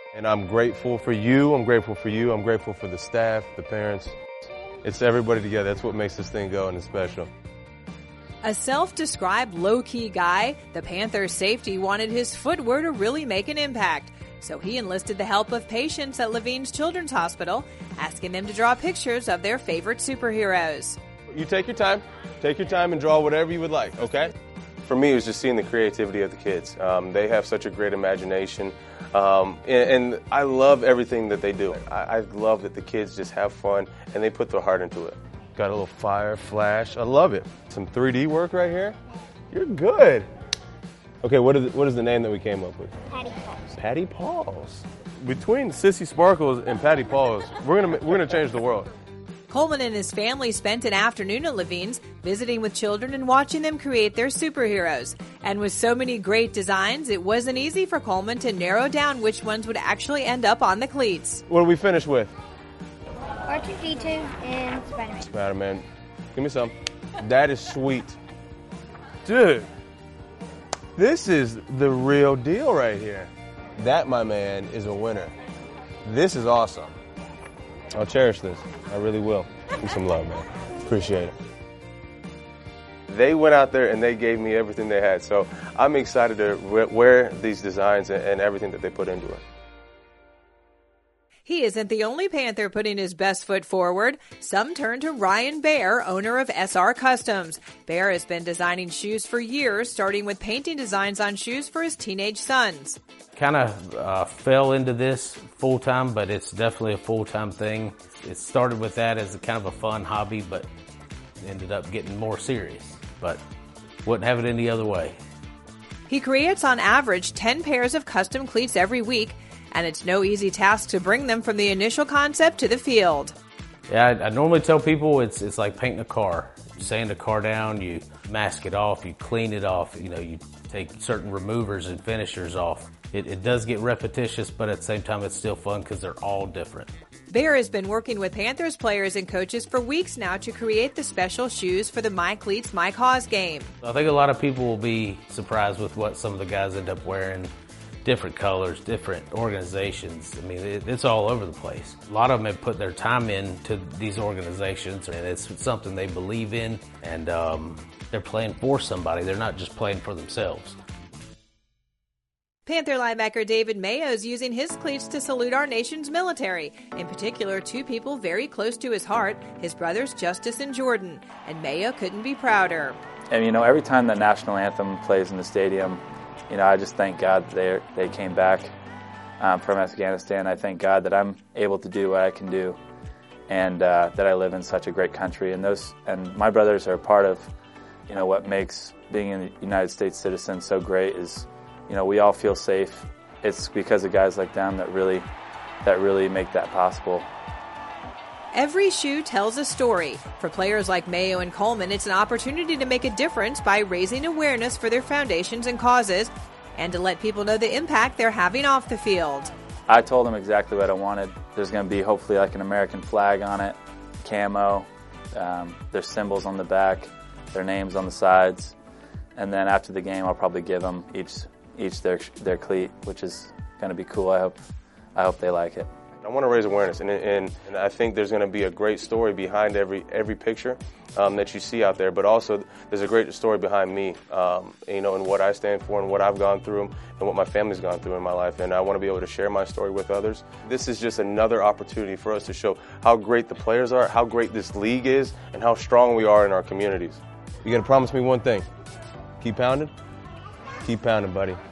And I'm grateful for you, I'm grateful for you, I'm grateful for the staff, the parents. It's everybody together. That's what makes this thing go, and it's special. A self-described low-key guy, the Panthers safety wanted his footwear to really make an impact. So he enlisted the help of patients at Levine's Children's Hospital, asking them to draw pictures of their favorite superheroes. You take your time and draw whatever you would like, okay? For me, it was just seeing the creativity of the kids. They have such a great imagination, and I love everything that they do. I love that the kids just have fun, and they put their heart into it. Got a little fire, flash, I love it. Some 3D work right here. You're good. Okay, what is the name that we came up with? Patty Paws. Patty Paws. Between Sissy Sparkles and Patty Paws, we're gonna change the world. Coleman and his family spent an afternoon at Levine's visiting with children and watching them create their superheroes. And with so many great designs, it wasn't easy for Coleman to narrow down which ones would actually end up on the cleats. What did we finish with? R2-D2 and Spider-Man. Spider-Man. Give me some. That is sweet. Dude, this is the real deal right here. That, my man, is a winner. This is awesome. I'll cherish this. I really will. Give me some love, man. Appreciate it. They went out there and they gave me everything they had. So I'm excited to wear these designs and everything that they put into it. He isn't the only Panther putting his best foot forward. Some turn to Ryan Baer, owner of SR Customs. Baer has been designing shoes for years, starting with painting designs on shoes for his teenage sons. Kind of fell into this full-time, but it's definitely a full-time thing. It started with that as a kind of a fun hobby, but ended up getting more serious. But wouldn't have it any other way. He creates on average 10 pairs of custom cleats every week, and it's no easy task to bring them from the initial concept to the field. Yeah, I normally tell people it's like painting a car. You sand a car down, you mask it off, you clean it off, you take certain removers and finishers off. It does get repetitious, but at the same time it's still fun because they're all different. Baer has been working with Panthers players and coaches for weeks now to create the special shoes for the My Cleats, My Cause game. I think a lot of people will be surprised with what some of the guys end up wearing. Different colors, different organizations. I mean, it's all over the place. A lot of them have put their time into these organizations, and it's something they believe in, and they're playing for somebody. They're not just playing for themselves. Panther linebacker David Mayo is using his cleats to salute our nation's military. In particular, two people very close to his heart, his brothers Justice and Jordan. And Mayo couldn't be prouder. And, every time the national anthem plays in the stadium, I just thank God that they came back from Afghanistan. I thank God that I'm able to do what I can do, and that I live in such a great country. And my brothers are a part of, what makes being a United States citizen so great is, we all feel safe. It's because of guys like them that really make that possible. Every shoe tells a story. For players like Mayo and Coleman, it's an opportunity to make a difference by raising awareness for their foundations and causes, and to let people know the impact they're having off the field. I told them exactly what I wanted. There's going to be hopefully like an American flag on it, camo, their symbols on the back, their names on the sides, and then after the game I'll probably give them each their cleat, which is going to be cool. I hope they like it. I want to raise awareness, and I think there's going to be a great story behind every picture that you see out there, but also there's a great story behind me, and what I stand for and what I've gone through and what my family's gone through in my life, and I want to be able to share my story with others. This is just another opportunity for us to show how great the players are, how great this league is, and how strong we are in our communities. You going to promise me one thing? Keep pounding? Keep pounding, buddy.